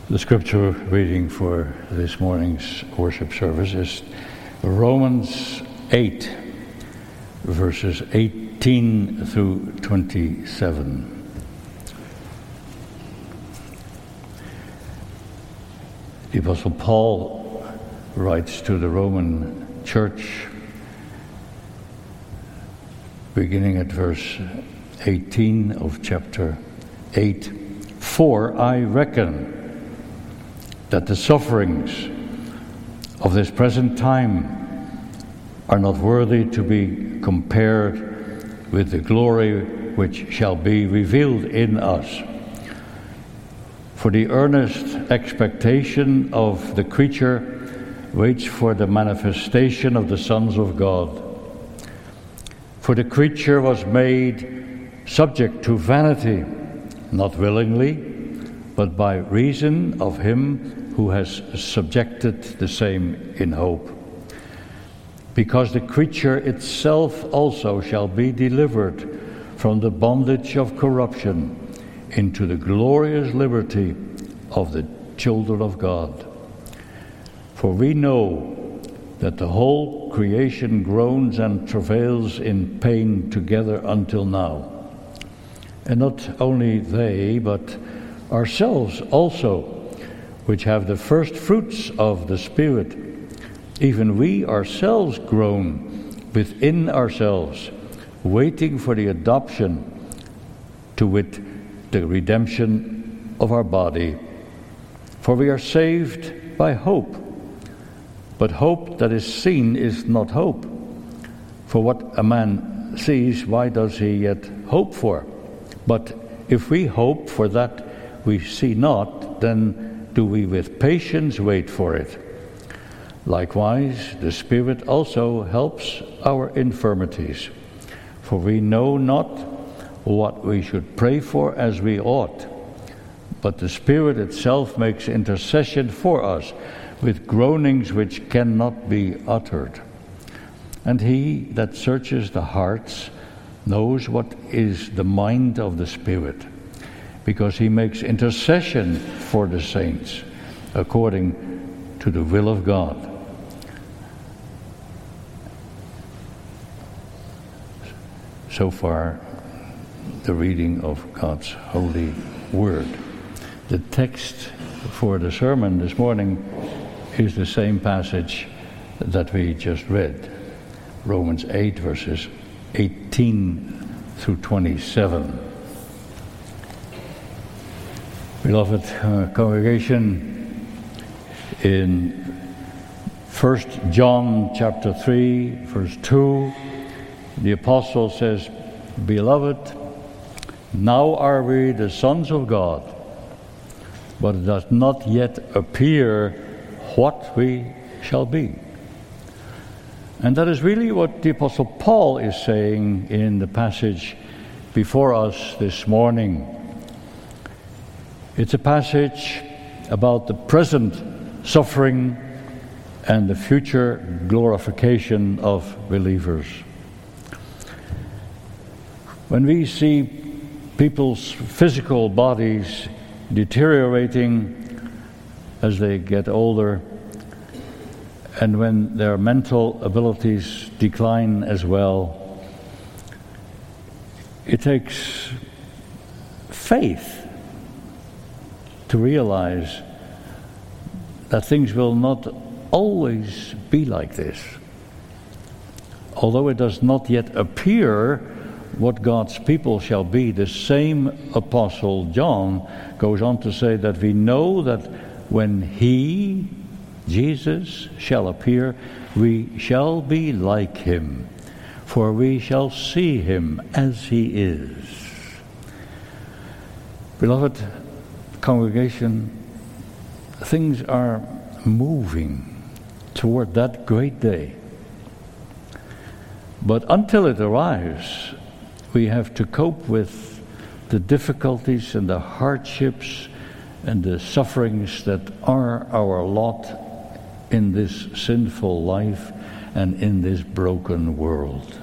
The scripture reading for this morning's worship service is Romans 8, verses 18 through 27. The Apostle Paul writes to the Roman church, beginning at verse 18 of chapter 8, "For I reckon that the sufferings of this present time are not worthy to be compared with the glory which shall be revealed in us. For the earnest expectation of the creature waits for the manifestation of the sons of God. For the creature was made subject to vanity, not willingly, but by reason of him who has subjected the same in hope. Because the creature itself also shall be delivered from the bondage of corruption into the glorious liberty of the children of God. For we know that the whole creation groans and travails in pain together until now. And not only they, but ourselves also, which have the first fruits of the Spirit, even we ourselves groan within ourselves, waiting for the adoption, to wit, the redemption of our body. For we are saved by hope. But hope that is seen is not hope. For what a man sees, why does he yet hope for? But if we hope for that we see not, then do we with patience wait for it. Likewise, the Spirit also helps our infirmities. For we know not what we should pray for as we ought, but the Spirit itself makes intercession for us with groanings which cannot be uttered. And he that searches the hearts knows what is the mind of the Spirit, because he makes intercession for the saints according to the will of God. So far, the reading of God's holy word. The text for the sermon this morning is the same passage that we just read, Romans 8, verses 18 through 27. Beloved congregation, in 1 John chapter 3, verse 2, the apostle says, "Beloved, now are we the sons of God, but it does not yet appear what we shall be." And that is really what the apostle Paul is saying in the passage before us this morning. It's a passage about the present suffering and the future glorification of believers. When we see people's physical bodies deteriorating as they get older, and when their mental abilities decline as well, it takes faith to realize that things will not always be like this. Although it does not yet appear what God's people shall be, the same apostle John goes on to say that we know that when he, Jesus, shall appear, we shall be like him, for we shall see him as he is. Beloved congregation, things are moving toward that great day. But until it arrives, we have to cope with the difficulties and the hardships and the sufferings that are our lot in this sinful life and in this broken world.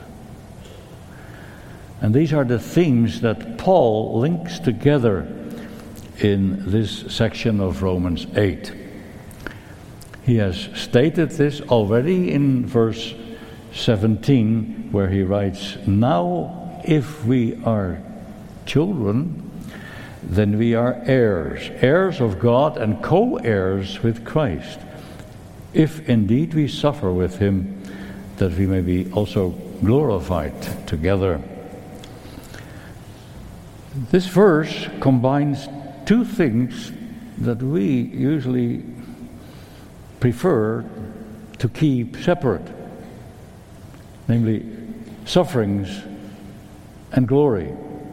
And these are the themes that Paul links together in this section of Romans 8. He has stated this already in verse 17, where he writes, "Now if we are children, then we are heirs, heirs of God and co-heirs with Christ, if indeed we suffer with him, that we may be also glorified together." This verse combines two things that we usually prefer to keep separate, namely sufferings and glory.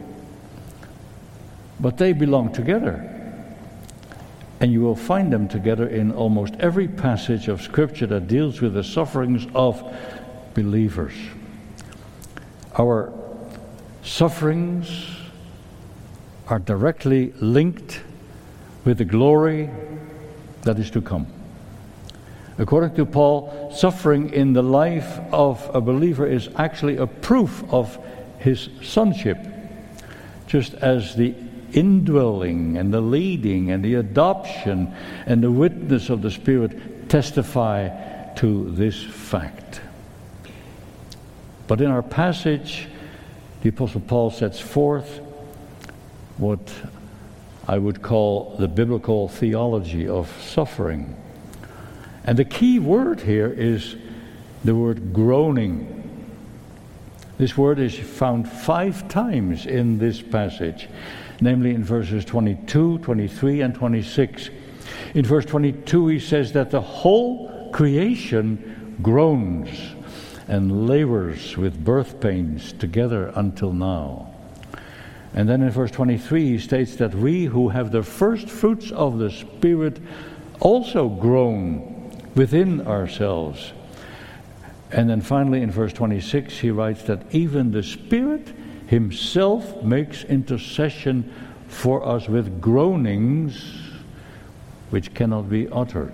But they belong together, and you will find them together in almost every passage of Scripture that deals with the sufferings of believers. Our sufferings are directly linked with the glory that is to come. According to Paul, suffering in the life of a believer is actually a proof of his sonship, just as the indwelling and the leading and the adoption and the witness of the Spirit testify to this fact. But in our passage, the Apostle Paul sets forth what I would call the biblical theology of suffering. And the key word here is the word groaning. This word is found 5 times in this passage, namely in verses 22, 23, and 26. In verse 22 he says that the whole creation groans and labors with birth pains together until now. And then in verse 23 he states that we who have the first fruits of the Spirit also groan within ourselves. And then finally in verse 26 he writes that even the Spirit himself makes intercession for us with groanings which cannot be uttered.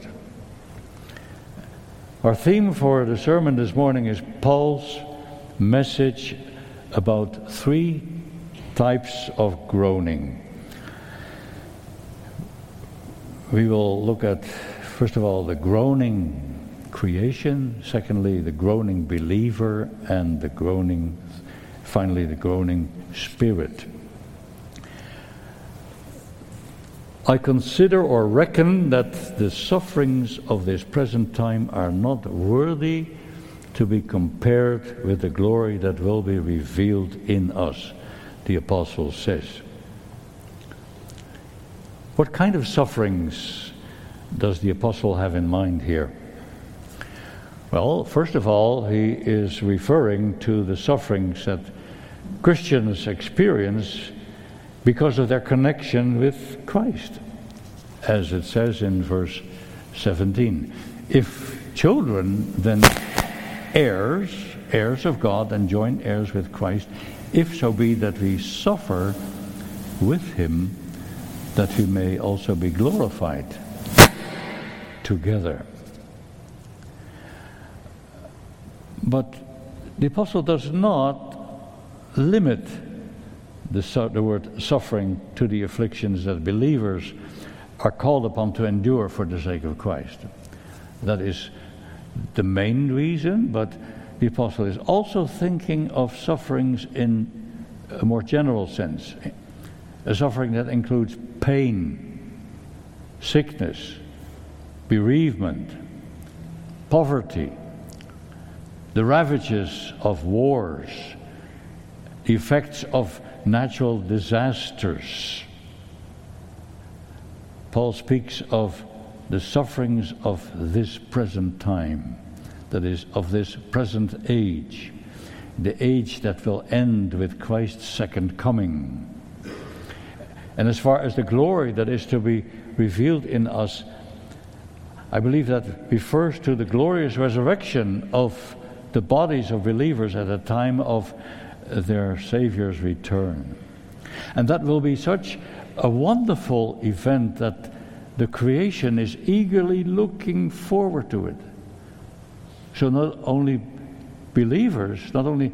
Our theme for the sermon this morning is Paul's message about 3 types of groaning. We will look at, first of all, the groaning creation, secondly, the groaning believer, and finally, the groaning spirit. I consider or reckon that the sufferings of this present time are not worthy to be compared with the glory that will be revealed in us, the apostle says. What kind of sufferings does the apostle have in mind here? Well, first of all, he is referring to the sufferings that Christians experience because of their connection with Christ, as it says in verse 17. If children, then heirs of God and joint heirs with Christ, if so be that we suffer with him, that we may also be glorified together. But the apostle does not limit the word suffering to the afflictions that believers are called upon to endure for the sake of Christ. That is the main reason, but the apostle is also thinking of sufferings in a more general sense. A suffering that includes pain, sickness, bereavement, poverty, the ravages of wars, the effects of natural disasters. Paul speaks of the sufferings of this present time, that is, of this present age, the age that will end with Christ's second coming. And as far as the glory that is to be revealed in us, I believe that refers to the glorious resurrection of the bodies of believers at the time of their Savior's return. And that will be such a wonderful event that the creation is eagerly looking forward to it. So not only believers, not only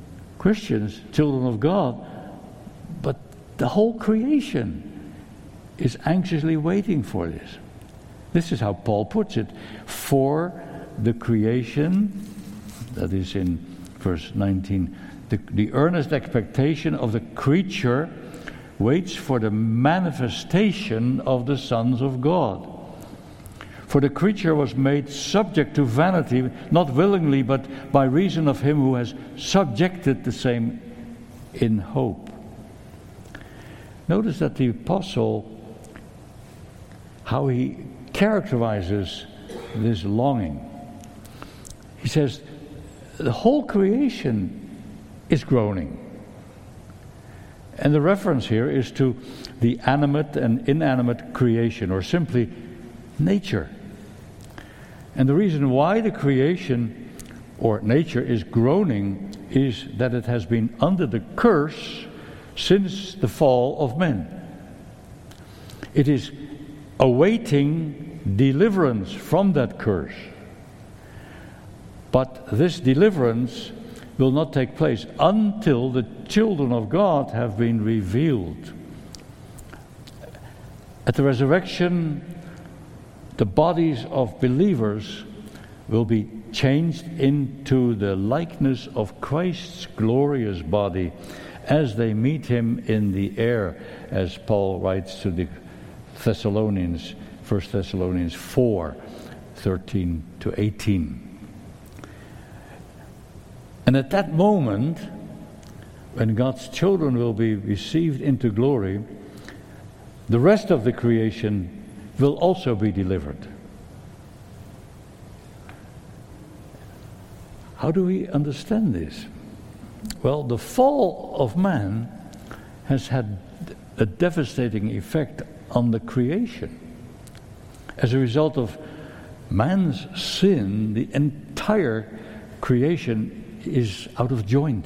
Christians, children of God, but the whole creation is anxiously waiting for this. This is how Paul puts it. For the creation, that is in verse 19, the earnest expectation of the creature waits for the manifestation of the sons of God. For the creature was made subject to vanity, not willingly, but by reason of him who has subjected the same in hope. Notice that the apostle, how he characterizes this longing. He says, the whole creation is groaning. And the reference here is to the animate and inanimate creation, or simply nature. And the reason why the creation or nature is groaning is that it has been under the curse since the fall of men. It is awaiting deliverance from that curse. But this deliverance will not take place until the children of God have been revealed. At the resurrection, the bodies of believers will be changed into the likeness of Christ's glorious body as they meet him in the air, as Paul writes to the Thessalonians, 1 Thessalonians 4, 13 to 18. And at that moment, when God's children will be received into glory, the rest of the creation will also be delivered. How do we understand this? Well, the fall of man has had a devastating effect on the creation. As a result of man's sin, the entire creation is out of joint.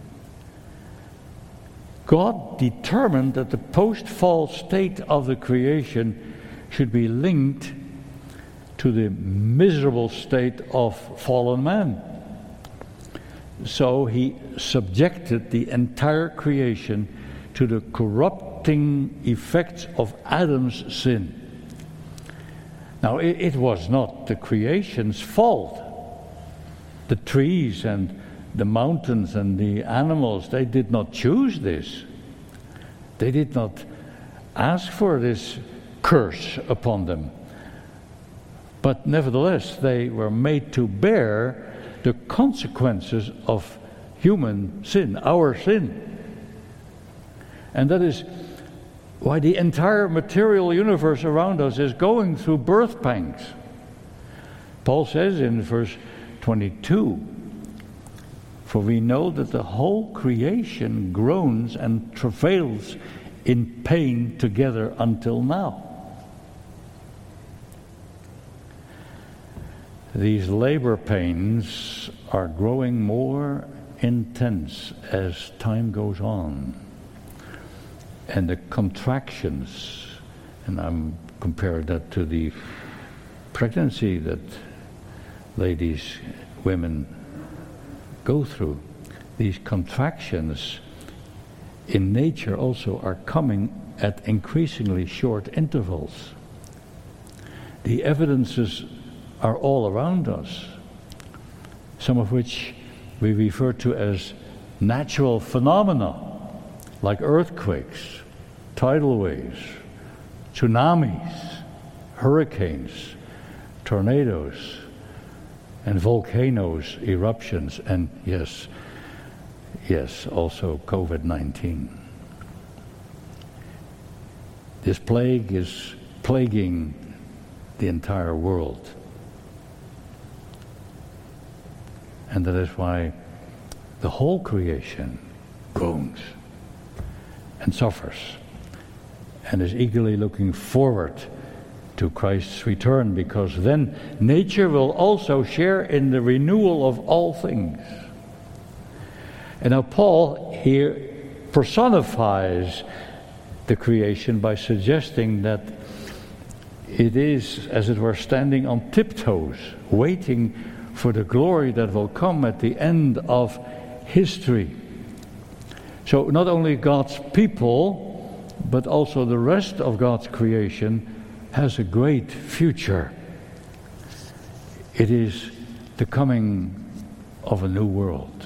God determined that the post-fall state of the creation should be linked to the miserable state of fallen man. So he subjected the entire creation to the corrupting effects of Adam's sin. Now, it was not the creation's fault. The trees and the mountains and the animals, they did not choose this. They did not ask for this curse upon them. But nevertheless, they were made to bear the consequences of human sin, our sin. And that is why the entire material universe around us is going through birth pangs. Paul says in verse 22, "For we know that the whole creation groans and travails in pain together until now." These labor pains are growing more intense as time goes on. And the contractions, and I'm comparing that to the pregnancy that ladies, women go through. These contractions in nature also are coming at increasingly short intervals. The evidences are all around us, some of which we refer to as natural phenomena, like earthquakes, tidal waves, tsunamis, hurricanes, tornadoes, and volcanoes, eruptions, and yes, also COVID-19. This plague is plaguing the entire world. And that is why the whole creation groans and suffers and is eagerly looking forward to Christ's return, because then nature will also share in the renewal of all things. And now Paul here personifies the creation by suggesting that it is, as it were, standing on tiptoes, waiting for the glory that will come at the end of history. So not only God's people, but also the rest of God's creation has a great future. It is the coming of a new world.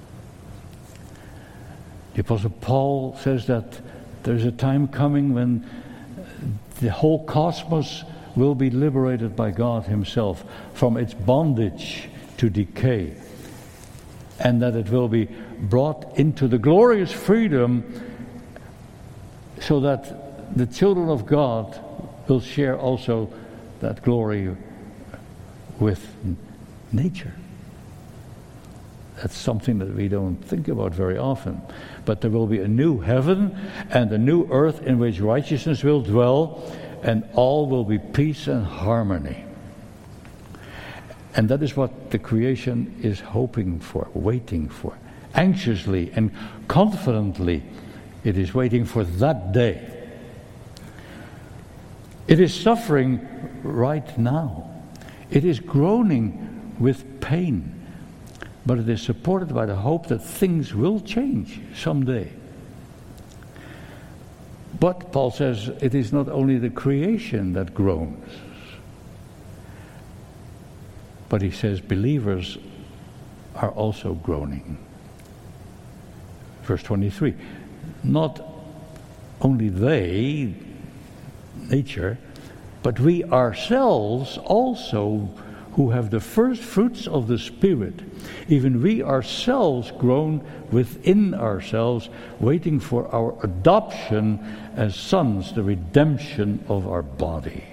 The Apostle Paul says that there's a time coming when the whole cosmos will be liberated by God Himself from its bondage to decay, and that it will be brought into the glorious freedom so that the children of God will share also that glory with nature. That's something that we don't think about very often. But there will be a new heaven and a new earth in which righteousness will dwell, and all will be peace and harmony. And that is what the creation is hoping for, waiting for. Anxiously and confidently, it is waiting for that day. It is suffering right now. It is groaning with pain. But it is supported by the hope that things will change someday. But, Paul says, it is not only the creation that groans. But he says believers are also groaning. Verse 23. Not only they, nature, but we ourselves also, who have the first fruits of the Spirit, even we ourselves groan within ourselves, waiting for our adoption as sons, the redemption of our body.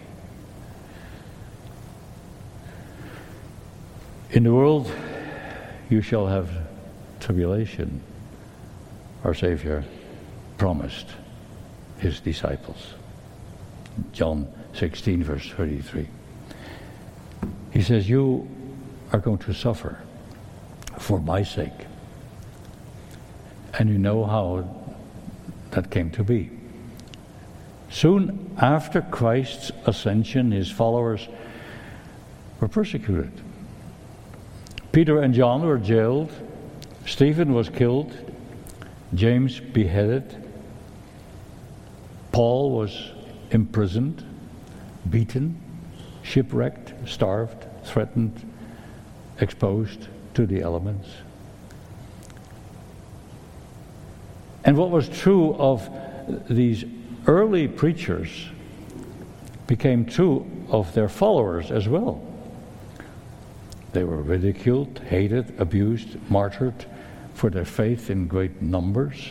In the world you shall have tribulation, our Savior promised His disciples. John 16, verse 33. He says, you are going to suffer for my sake. And you know how that came to be. Soon after Christ's ascension, His followers were persecuted. Peter and John were jailed. Stephen was killed. James beheaded. Paul was imprisoned, beaten, shipwrecked, starved, threatened, exposed to the elements. And what was true of these early preachers became true of their followers as well. They were ridiculed, hated, abused, martyred for their faith in great numbers.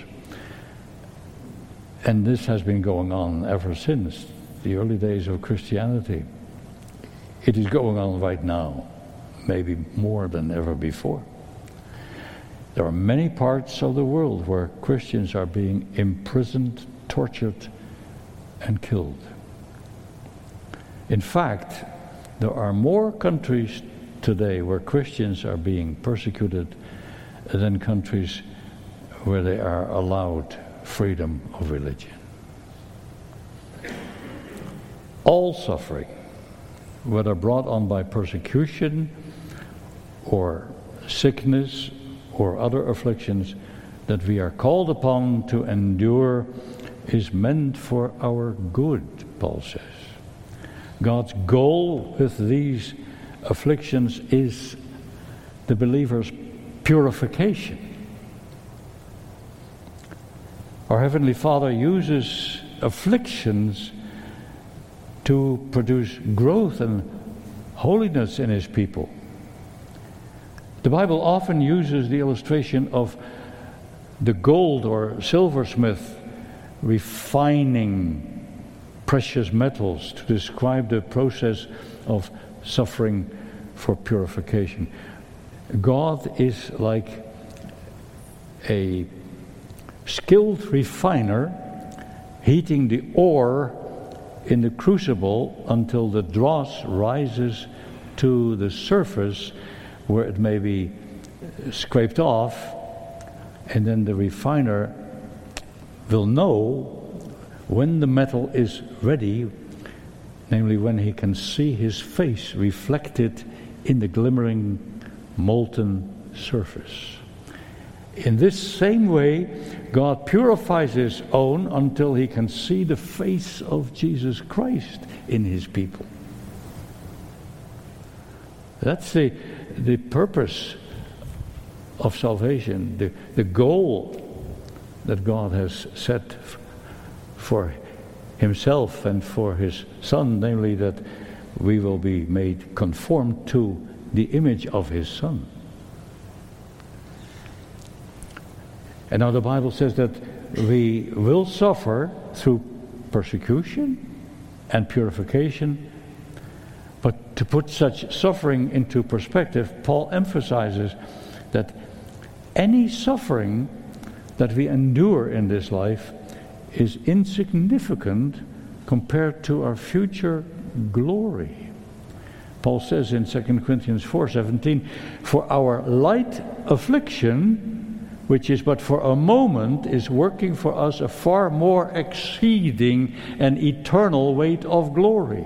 And this has been going on ever since the early days of Christianity. It is going on right now, maybe more than ever before. There are many parts of the world where Christians are being imprisoned, tortured, and killed. In fact, there are more countries today where Christians are being persecuted than countries where they are allowed freedom of religion. All suffering, whether brought on by persecution or sickness or other afflictions that we are called upon to endure, is meant for our good, Paul says. God's goal with these afflictions is the believer's purification. Our Heavenly Father uses afflictions to produce growth and holiness in His people. The Bible often uses the illustration of the gold or silversmith refining precious metals to describe the process of suffering for purification. God is like a skilled refiner heating the ore in the crucible until the dross rises to the surface where it may be scraped off, and then the refiner will know when the metal is ready, namely when he can see his face reflected in the glimmering molten surface. In this same way, God purifies His own until He can see the face of Jesus Christ in His people. That's the purpose of salvation, the goal that God has set for Himself and for His Son, namely that we will be made conformed to the image of His Son. And now the Bible says that we will suffer through persecution and purification. But to put such suffering into perspective, Paul emphasizes that any suffering that we endure in this life is insignificant compared to our future glory. Paul says in 2 Corinthians 4:17, "For our light affliction, which is but for a moment, is working for us a far more exceeding and eternal weight of glory."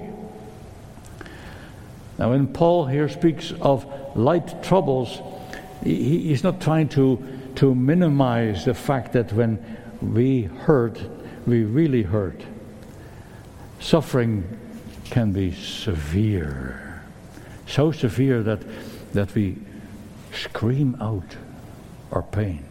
Now when Paul here speaks of light troubles, he's not trying to minimize the fact that when we hurt, we really hurt. Suffering can be severe, so severe that we scream out our pain.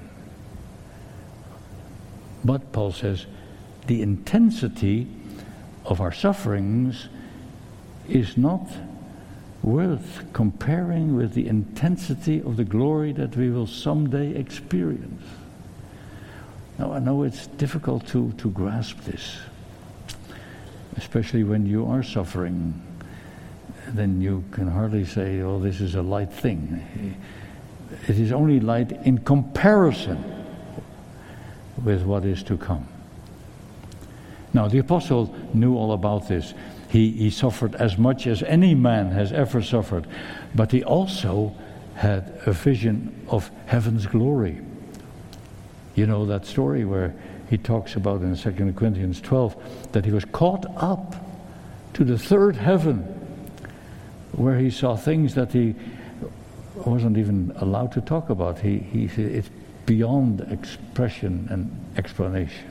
But Paul says the intensity of our sufferings is not worth comparing with the intensity of the glory that we will someday experience. Now I know it's difficult to grasp this, especially when you are suffering. Then you can hardly say, "Oh, this is a light thing." It is only light in comparison with what is to come. Now the apostle knew all about this. He suffered as much as any man has ever suffered, but he also had a vision of heaven's glory. You know that story where he talks about in 2 Corinthians 12 that he was caught up to the third heaven, where he saw things that he wasn't even allowed to talk about. He said it's beyond expression and explanation.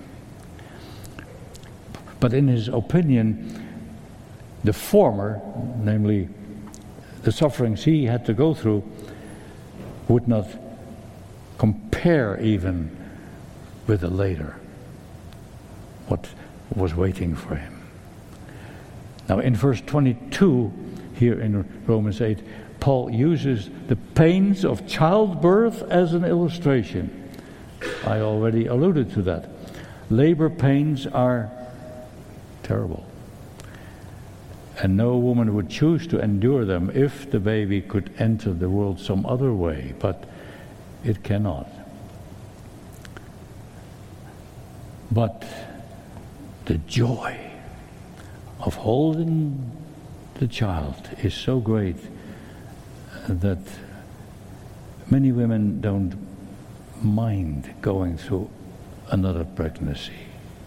But in his opinion, the former, namely the sufferings he had to go through, would not compare even with the later, what was waiting for him. Now in verse 22 here in Romans 8, Paul uses the pains of childbirth as an illustration. I already alluded to that. Labor pains are terrible. And no woman would choose to endure them if the baby could enter the world some other way, but it cannot. But the joy of holding the child is so great that many women don't mind going through another pregnancy.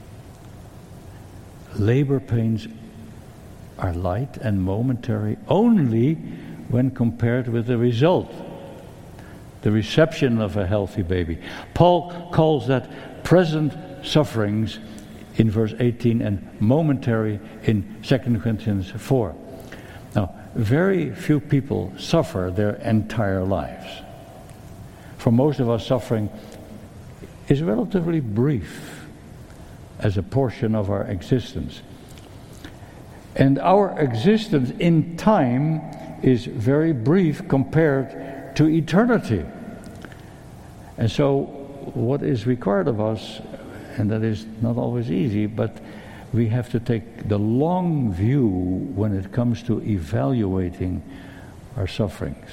Labor pains are light and momentary only when compared with the result, the reception of a healthy baby. Paul calls that present sufferings in verse 18 and momentary in 2 Corinthians 4. Now, very few people suffer their entire lives. For most of us, suffering is relatively brief as a portion of our existence. And our existence in time is very brief compared to eternity. And so what is required of us, and that is not always easy, but we have to take the long view when it comes to evaluating our sufferings.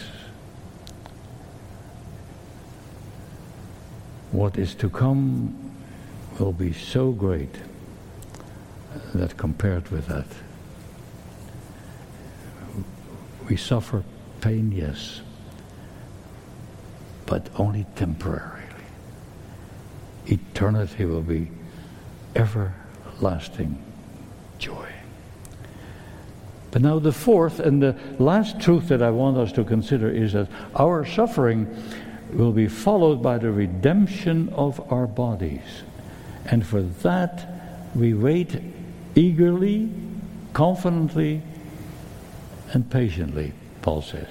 What is to come will be so great that compared with that, we suffer pain, yes, but only temporarily. Eternity will be everlasting joy. But now the fourth and the last truth that I want us to consider is that our suffering will be followed by the redemption of our bodies. And for that we wait eagerly, confidently, and patiently, Paul says.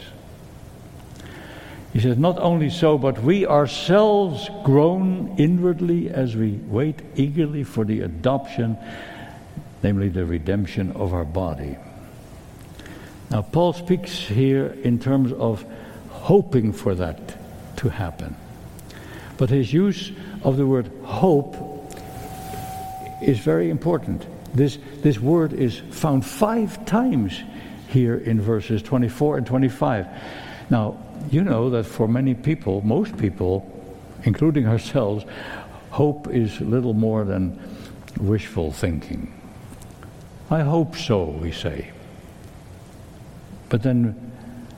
He says, not only so, but we ourselves groan inwardly as we wait eagerly for the adoption, namely the redemption of our body. Now, Paul speaks here in terms of hoping for that to happen. But his use of the word hope is very important. This word is found 5 times here in verses 24 and 25. Now, you know that for many people, most people, including ourselves, hope is little more than wishful thinking. I hope so, we say. But then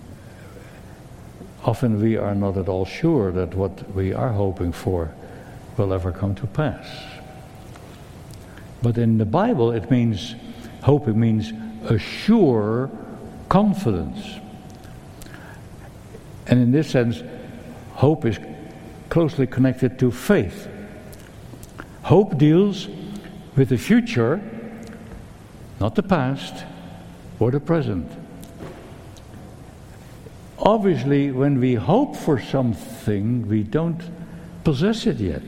often we are not at all sure that what we are hoping for will ever come to pass. But in the Bible, it means, hope, it means a sure confidence. And in this sense, hope is closely connected to faith. Hope deals with the future, not the past or the present. Obviously, when we hope for something, we don't possess it yet.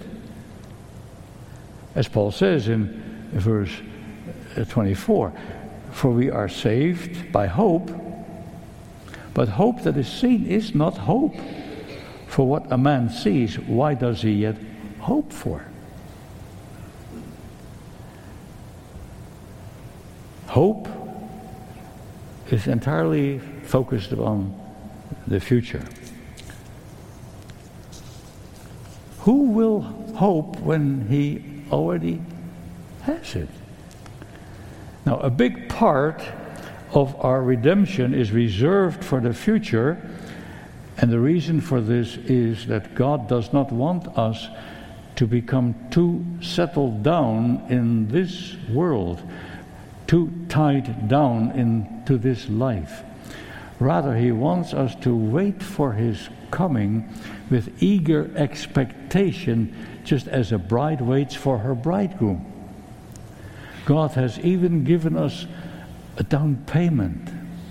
As Paul says in verse 24, for we are saved by hope, but hope that is seen is not hope. For what a man sees, why does he yet hope for? Hope is entirely focused on the future. Who will hope when he already has it? Now, a big part of our redemption is reserved for the future, and the reason for this is that God does not want us to become too settled down in this world, too tied down into this life. Rather, he wants us to wait for his coming with eager expectation, just as a bride waits for her bridegroom. God has even given us a down payment.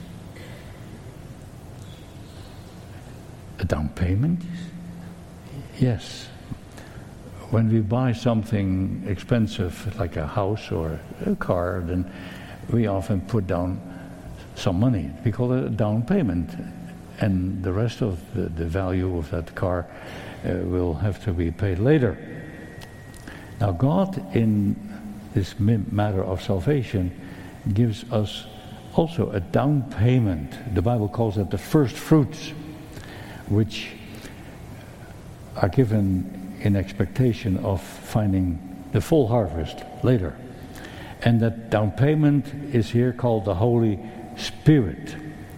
A down payment? Yes. When we buy something expensive, like a house or a car, then we often put down some money. We call it a down payment. And the rest of the value of that car will have to be paid later. Now, God, in this matter of salvation, gives us also a down payment. The Bible calls it the first fruits, which are given in expectation of finding the full harvest later. And that down payment is here called the Holy Spirit.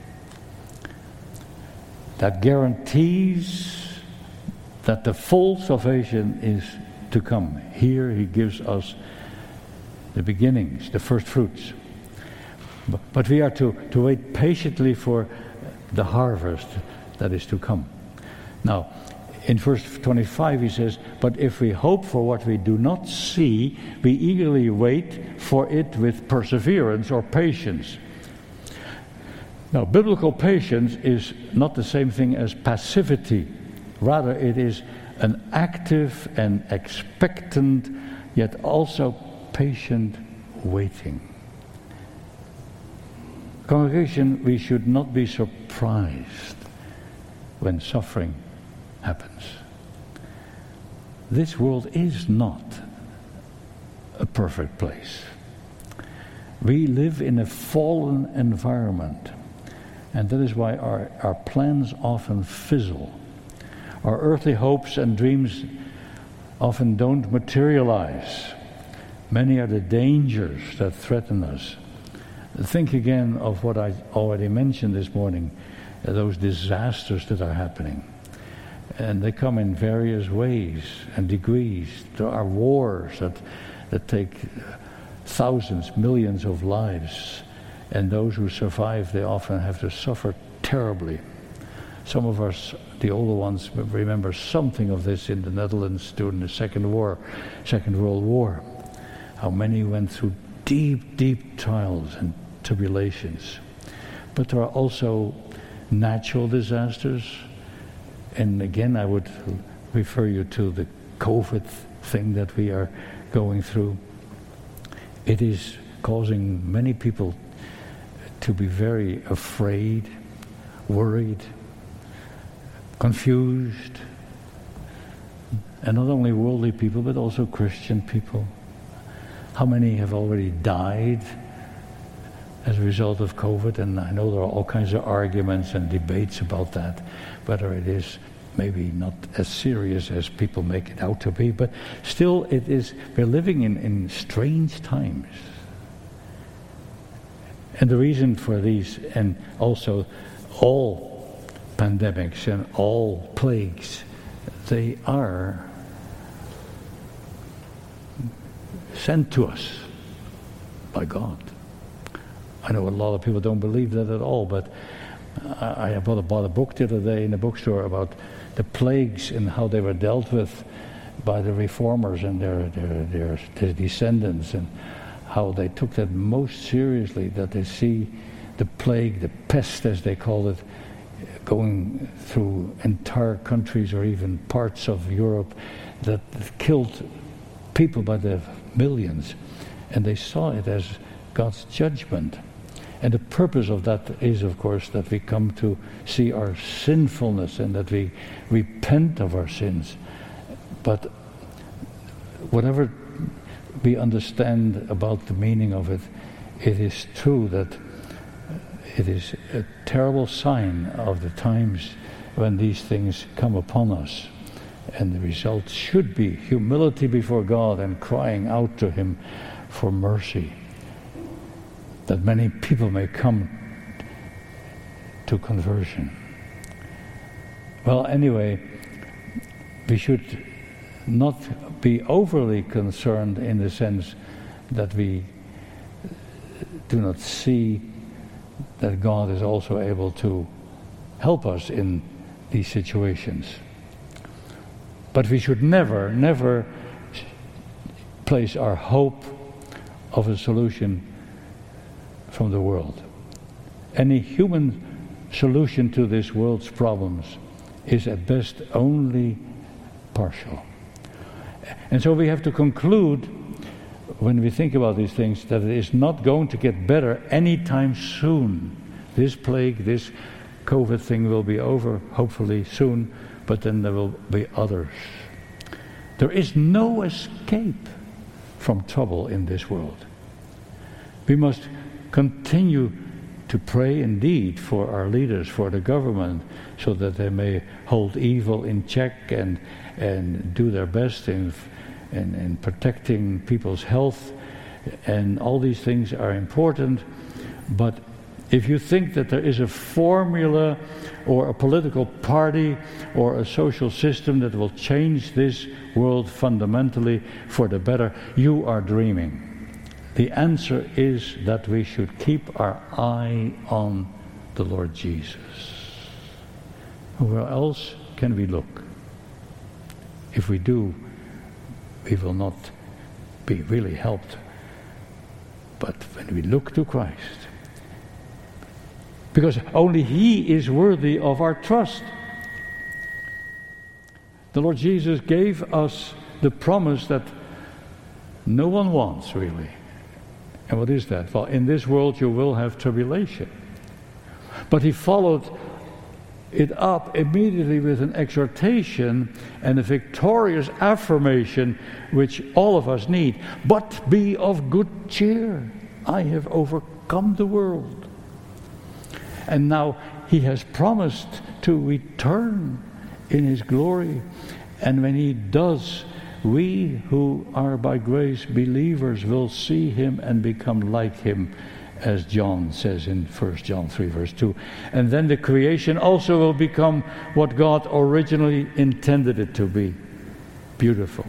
That guarantees that the full salvation is to come. Here he gives us the beginnings, the first fruits. But we are to wait patiently for the harvest that is to come. Now, in verse 25 he says, but if we hope for what we do not see, we eagerly wait for it with perseverance or patience. Now, biblical patience is not the same thing as passivity. Rather, it is an active and expectant, yet also patient waiting. Congregation, we should not be surprised when suffering happens. This world is not a perfect place. We live in a fallen environment, and that is why our plans often fizzle. Our earthly hopes and dreams often don't materialize. Many are the dangers that threaten us. Think again of what I already mentioned this morning, those disasters that are happening. And they come in various ways and degrees. There are wars that take thousands, millions of lives. And those who survive, they often have to suffer terribly. Some of us, the older ones, remember something of this in the Netherlands during the Second World War. How many went through deep, deep trials and tribulations. But there are also natural disasters. And again, I would refer you to the COVID thing that we are going through. It is causing many people to be very afraid, worried, confused. And not only worldly people, but also Christian people. How many have already died as a result of COVID? And I know there are all kinds of arguments and debates about that, whether it is maybe not as serious as people make it out to be, but still it is, we're living in strange times. And the reason for these, and also all pandemics and all plagues, they are sent to us by God. I know a lot of people don't believe that at all, but I bought a book the other day in a bookstore about the plagues and how they were dealt with by the reformers and their descendants, and how they took that most seriously, that they see the plague, the pest as they call it, going through entire countries or even parts of Europe that killed people by the millions. And they saw it as God's judgment. And the purpose of that is, of course, that we come to see our sinfulness and that we repent of our sins. But whatever we understand about the meaning of it, it is true that it is a terrible sign of the times when these things come upon us. And the result should be humility before God and crying out to Him for mercy, that many people may come to conversion. Well, anyway, we should not be overly concerned in the sense that we do not see that God is also able to help us in these situations. But we should never place our hope of a solution from the world. Any human solution to this world's problems is at best only partial. And so we have to conclude, when we think about these things, that it is not going to get better anytime soon. This plague, this COVID thing will be over, hopefully soon, but then there will be others. There is no escape from trouble in this world. We must continue to pray indeed for our leaders, for the government, so that they may hold evil in check and do their best in protecting people's health. And all these things are important. But if you think that there is a formula or a political party or a social system that will change this world fundamentally for the better, you are dreaming. The answer is that we should keep our eye on the Lord Jesus. Where else can we look? If we do, we will not be really helped. But when we look to Christ, because only He is worthy of our trust. The Lord Jesus gave us the promise that no one wants, really. And what is that? Well, in this world you will have tribulation. But He followed it up immediately with an exhortation and a victorious affirmation which all of us need. But be of good cheer. I have overcome the world. And now He has promised to return in His glory. And when He does, we who are by grace believers will see Him and become like Him, as John says in 1 John 3 verse 2. And then the creation also will become what God originally intended it to be. Beautiful.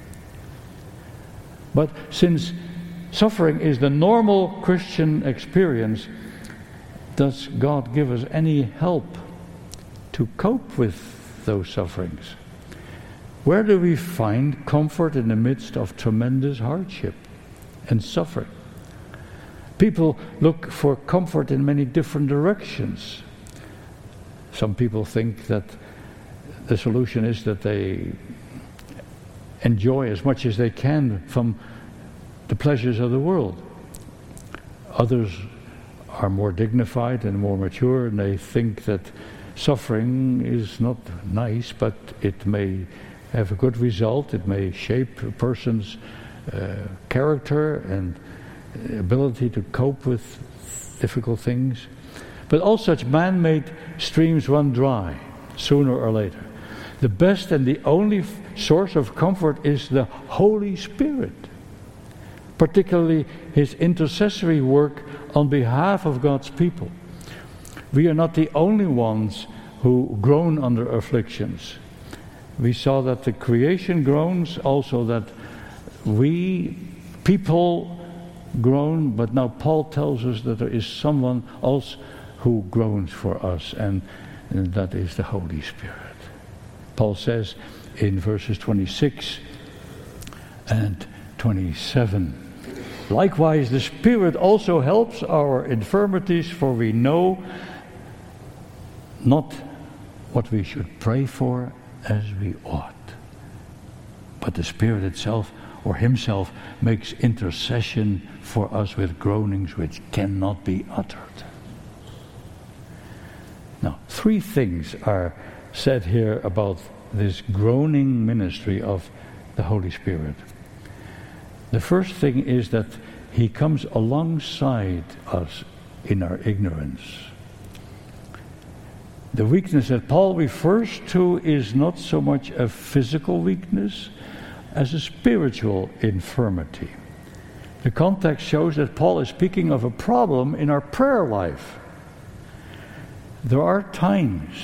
But since suffering is the normal Christian experience, does God give us any help to cope with those sufferings? Where do we find comfort in the midst of tremendous hardship and suffering? People look for comfort in many different directions. Some people think that the solution is that they enjoy as much as they can from the pleasures of the world. Others are more dignified and more mature, and they think that suffering is not nice, but it may have a good result. It may shape a person's character and ability to cope with difficult things. But all such man-made streams run dry sooner or later. The best and the only source of comfort is the Holy Spirit, particularly His intercessory work on behalf of God's people. We are not the only ones who groan under afflictions. We saw that the creation groans, also that we people groan, but now Paul tells us that there is someone else who groans for us, and that is the Holy Spirit. Paul says in verses 26 and 27, likewise the Spirit also helps our infirmities, for we know not what we should pray for as we ought, but the Spirit itself or Himself makes intercession for us with groanings which cannot be uttered. Now, three things are said here about this groaning ministry of the Holy Spirit. The first thing is that He comes alongside us in our ignorance. The weakness that Paul refers to is not so much a physical weakness as a spiritual infirmity. The context shows that Paul is speaking of a problem in our prayer life. There are times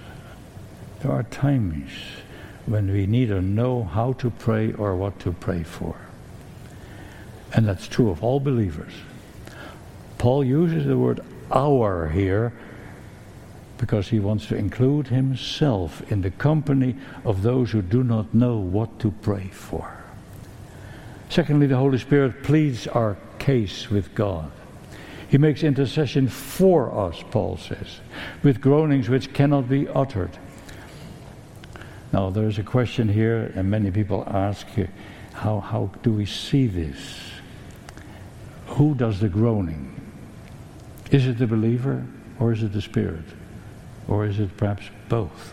when we neither know how to pray or what to pray for. And that's true of all believers. Paul uses the word our here because he wants to include himself in the company of those who do not know what to pray for. Secondly, the Holy Spirit pleads our case with God. He makes intercession for us, Paul says, with groanings which cannot be uttered. Now, there's a question here, and many people ask, how do we see this? Who does the groaning? Is it the believer, or is it the Spirit? Or is it perhaps both?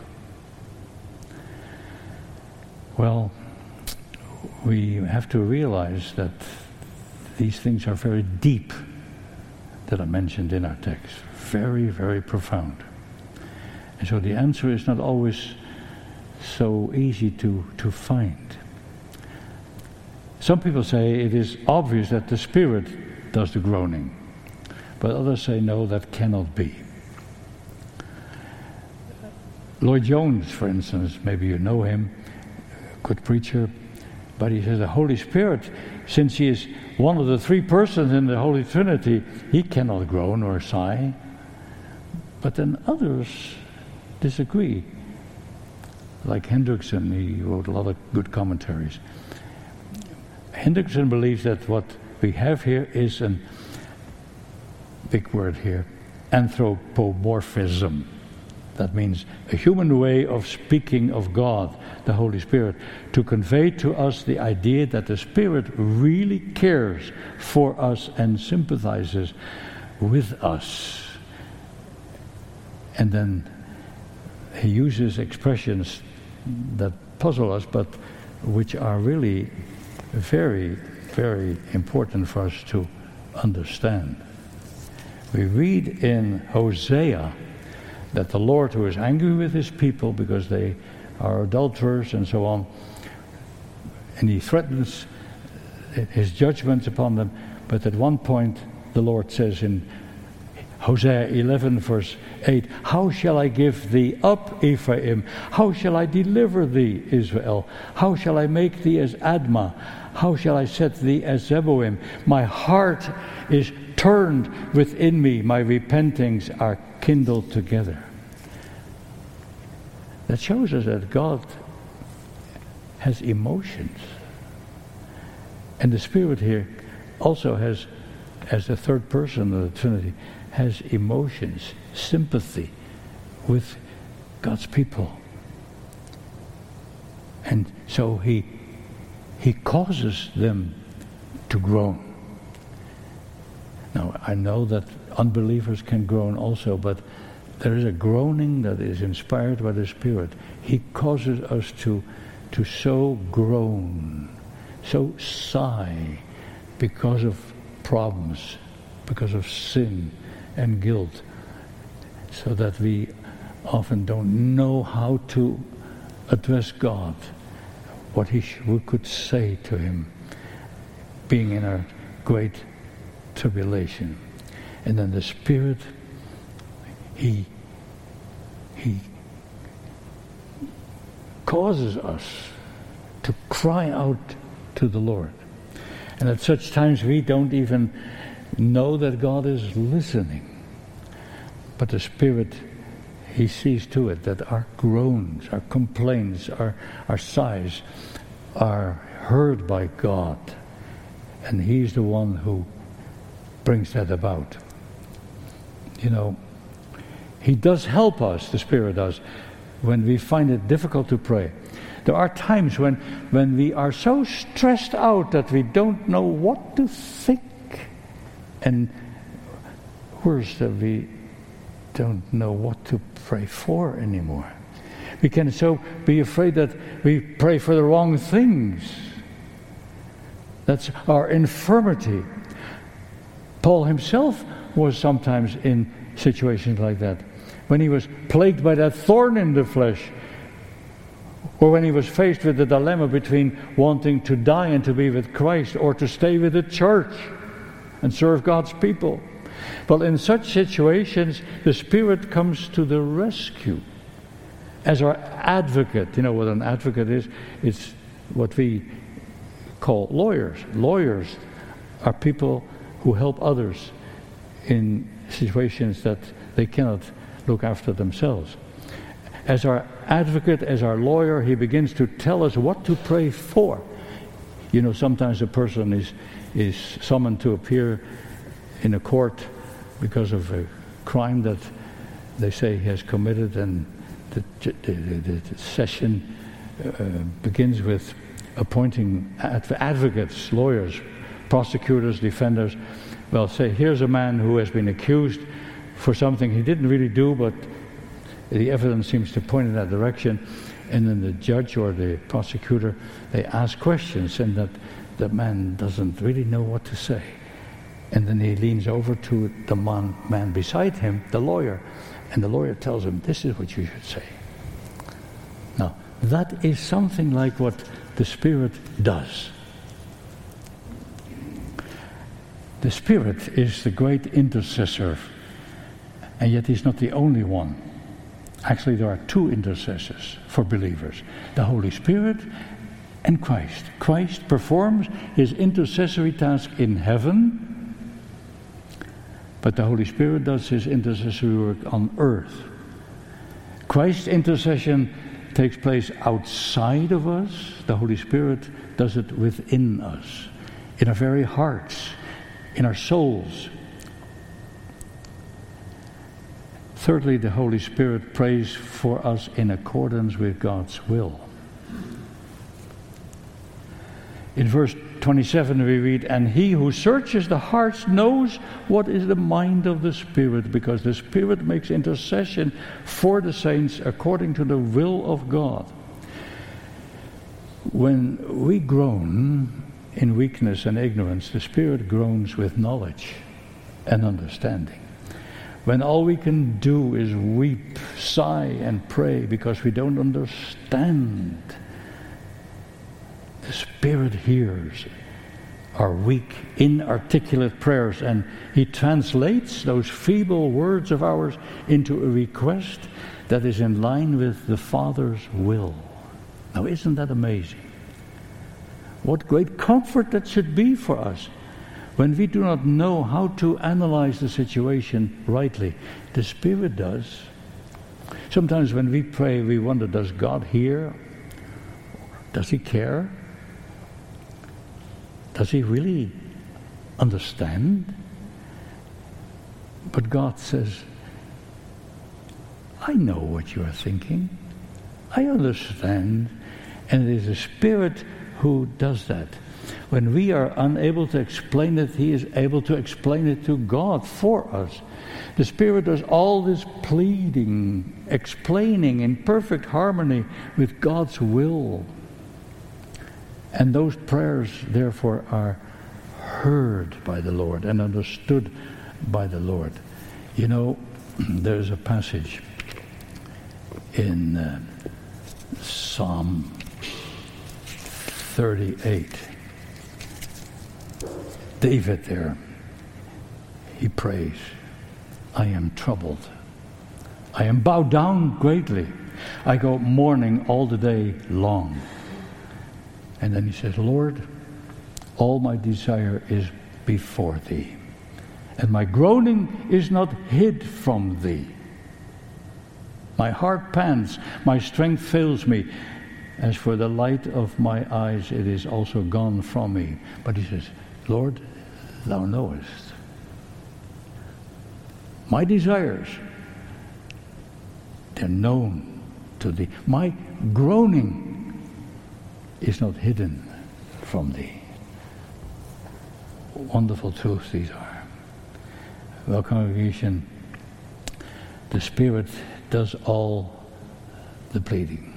Well, we have to realize that these things are very deep that are mentioned in our text. Very, very profound. And so the answer is not always so easy to find. Some people say it is obvious that the Spirit does the groaning, but others say no, that cannot be. Lloyd Jones, for instance, maybe you know him, good preacher, but he says the Holy Spirit, since He is one of the three persons in the Holy Trinity, He cannot groan or sigh. But then others disagree. Like Hendrickson, he wrote a lot of good commentaries. Hendrickson believes that what we have here is a big word here, anthropomorphism. That means a human way of speaking of God, the Holy Spirit, to convey to us the idea that the Spirit really cares for us and sympathizes with us. And then he uses expressions that puzzle us, but which are really very, very important for us to understand. We read in Hosea that the Lord, who is angry with His people because they are adulterers and so on, and He threatens His judgments upon them, but at one point the Lord says in Hosea 11 verse 8, how shall I give thee up, Ephraim? How shall I deliver thee, Israel? How shall I make thee as Admah? How shall I set thee as Zeboim? My heart is turned within me, my repentings are kindled together. that shows us that God has emotions. And the Spirit here also has, as the third person of the Trinity, has emotions, sympathy with God's people. And so he causes them to groan. Now, I know that unbelievers can groan also, but there is a groaning that is inspired by the Spirit. He causes us to so groan, so sigh, because of problems, because of sin and guilt, so that we often don't know how to address God, what we could say to Him, being in our great tribulation. And then the Spirit, He causes us to cry out to the Lord. And at such times we don't even know that God is listening. But the Spirit, He sees to it that our groans, our complaints, our sighs are heard by God. And He's the one who brings that about. You know, He does help us, the Spirit does, when we find it difficult to pray. There are times when we are so stressed out that we don't know what to think. And worse, that we don't know what to pray for anymore. We can so be afraid that we pray for the wrong things. That's our infirmity. Paul himself was sometimes in situations like that. When he was plagued by that thorn in the flesh, or when he was faced with the dilemma between wanting to die and to be with Christ, or to stay with the church and serve God's people. But in such situations, the Spirit comes to the rescue as our advocate. You know what an advocate is? It's what we call lawyers. Lawyers are people who help others in situations that they cannot look after themselves. As our advocate, as our lawyer, he begins to tell us what to pray for. You know, sometimes a person is summoned to appear in a court because of a crime that they say he has committed, and the session begins with appointing advocates, lawyers, prosecutors, defenders. Well, say, here's a man who has been accused for something he didn't really do, but the evidence seems to point in that direction. And then the judge or the prosecutor, they ask questions, and that man doesn't really know what to say. And then he leans over to the man beside him, the lawyer, and the lawyer tells him, this is what you should say. Now, that is something like what the Spirit does. The Spirit is the great intercessor, and yet He's not the only one. Actually, there are two intercessors for believers, the Holy Spirit and Christ. Christ performs His intercessory task in heaven, but the Holy Spirit does His intercessory work on earth. Christ's intercession takes place outside of us. The Holy Spirit does it within us, in our very hearts, in our souls. Thirdly, the Holy Spirit prays for us in accordance with God's will. In verse 27 we read, and He who searches the hearts knows what is the mind of the Spirit, because the Spirit makes intercession for the saints according to the will of God. When we groan in weakness and ignorance, the Spirit groans with knowledge and understanding. When all we can do is weep, sigh, and pray because we don't understand, the Spirit hears our weak, inarticulate prayers, and He translates those feeble words of ours into a request that is in line with the Father's will. Now, isn't that amazing? What great comfort that should be for us. When we do not know how to analyze the situation rightly, the Spirit does. Sometimes when we pray, we wonder, does God hear? Does he care? Does he really understand? But God says, I know what you are thinking. I understand. And it is the Spirit who does that. When we are unable to explain it, he is able to explain it to God for us. The Spirit does all this pleading, explaining in perfect harmony with God's will. And those prayers, therefore, are heard by the Lord and understood by the Lord. You know, there's a passage in Psalm 38. David there, he prays, I am troubled. I am bowed down greatly. I go mourning all the day long. And then he says, Lord, all my desire is before thee, and my groaning is not hid from thee. My heart pants, my strength fails me. As for the light of my eyes, it is also gone from me. But he says, Lord, thou knowest. My desires, they're known to thee. My groaning is not hidden from thee. Wonderful truths these are. Well, congregation, the Spirit does all the pleading.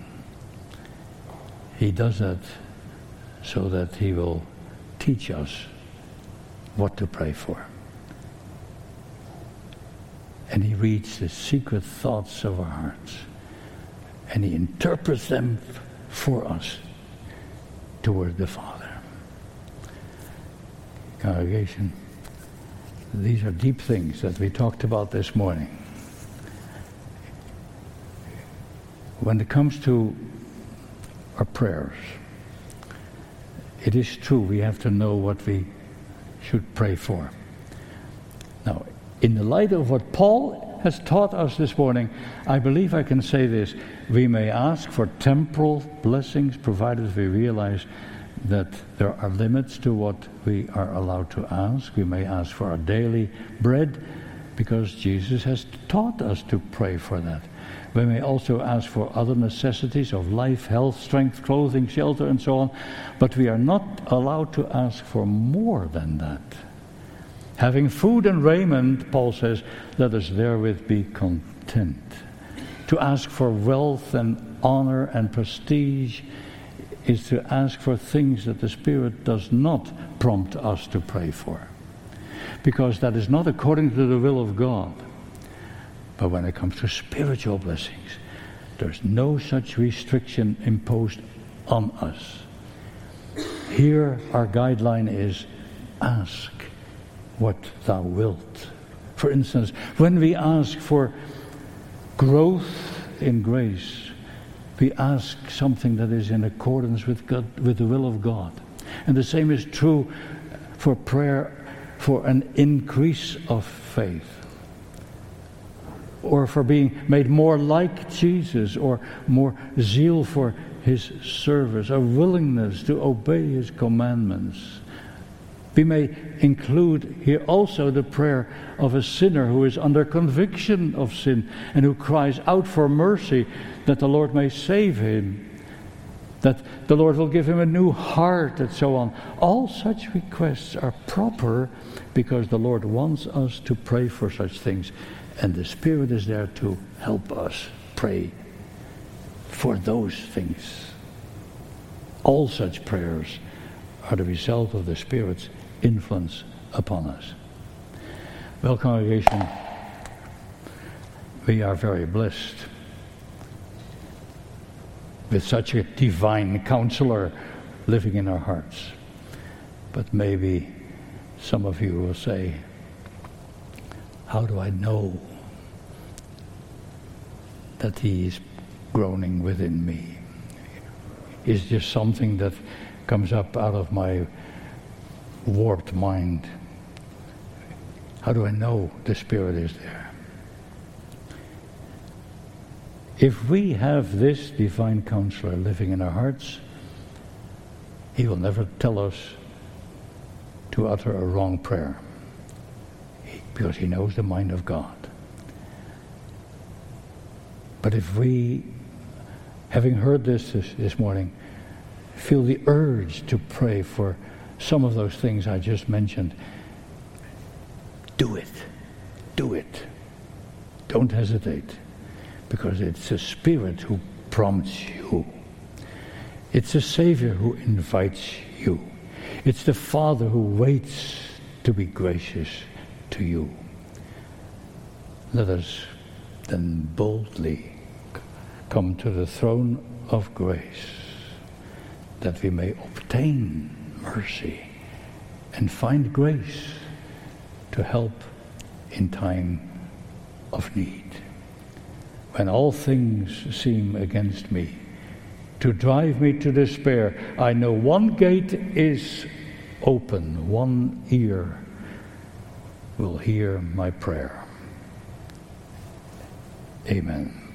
He does that so that he will teach us what to pray for. And he reads the secret thoughts of our hearts. And he interprets them for us toward the Father. Congregation, these are deep things that we talked about this morning. When it comes to our prayers, it is true we have to know what we should pray for. Now, in the light of what Paul has taught us this morning, I believe I can say this. We may ask for temporal blessings provided we realize that there are limits to what we are allowed to ask. We may ask for our daily bread because Jesus has taught us to pray for that. We may also ask for other necessities of life, health, strength, clothing, shelter, and so on. But we are not allowed to ask for more than that. Having food and raiment, Paul says, let us therewith be content. To ask for wealth and honor and prestige is to ask for things that the Spirit does not prompt us to pray for. Because that is not according to the will of God. But when it comes to spiritual blessings, there's no such restriction imposed on us. Here our guideline is, ask what thou wilt. For instance, when we ask for growth in grace, we ask something that is in accordance with God, with the will of God. And the same is true for prayer for an increase of faith, or for being made more like Jesus, or more zeal for his service, a willingness to obey his commandments. We may include here also the prayer of a sinner who is under conviction of sin and who cries out for mercy, that the Lord may save him, that the Lord will give him a new heart, and so on. All such requests are proper because the Lord wants us to pray for such things, and the Spirit is there to help us pray for those things. All such prayers are the result of the Spirit's influence upon us. Well, congregation, we are very blessed with such a divine counselor living in our hearts. But maybe some of you will say, how do I know that he is groaning within me? Is just something that comes up out of my warped mind? How do I know the Spirit is there? If we have this divine counselor living in our hearts, he will never tell us to utter a wrong prayer, because he knows the mind of God. But if we, having heard this morning, feel the urge to pray for some of those things I just mentioned, do it. Do it. Don't hesitate, because it's the Spirit who prompts you. It's the Savior who invites you. It's the Father who waits to be gracious to you. Let us then boldly come to the throne of grace, that we may obtain mercy and find grace to help in time of need. When all things seem against me, to drive me to despair, I know one gate is open, one ear will hear my prayer. Amen.